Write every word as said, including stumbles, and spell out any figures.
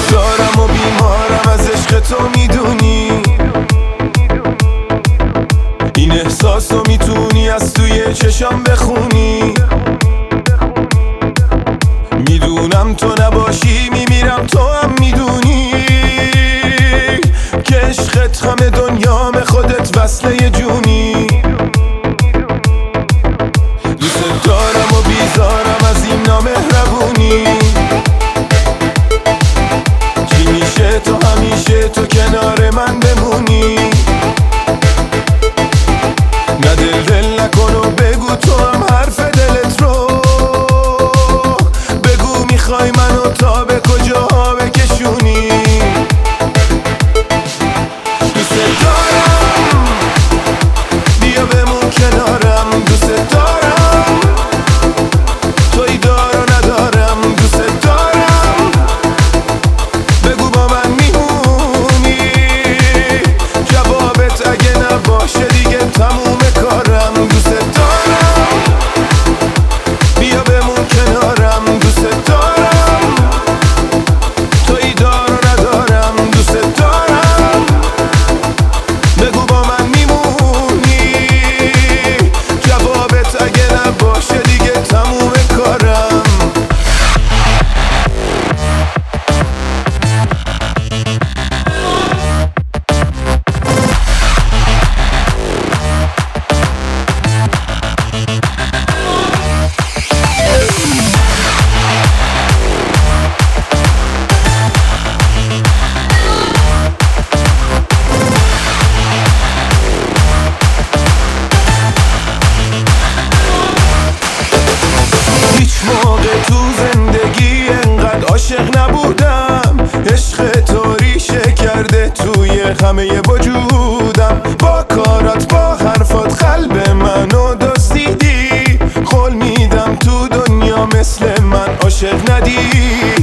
دارم و بیمارم از عشق تو میدونی، این احساس رو میتونی از توی چشام بخونی. میدونم تو نباشی میمیرم، تو هم میدونی که عشقت همه دنیام، خودت وصله جونی. دوست دارم و بیزارم از این نامهربونی، چی میشه تو همیشه تو کنار من بمونی. نه دل دل نکن و بگو تو هم حرف دلت رو، بگو میخوای منو تا به کجاها بکشونی. دوست دارم بیا بمون کنارم، دوست دارم توی دار و ندارم، دوست دارم بگو با من میمونی. جوابت اگه نباشه دیگه تموم کارم. دوست دارم بیا بمون کنارم، دوست دارم توی دار و ندارم، دوست دارم بگو با من میمونی. جوابت اگه نباشه دیگه تموم کارم. تو زندگی انقدر عاشق نبودم، عشق تو ریشه کرده توی همه وجودم. با کارات با حرفات قلب منو دزدیدی، قول میدم تو دنیا مثل من عاشق ندیدی.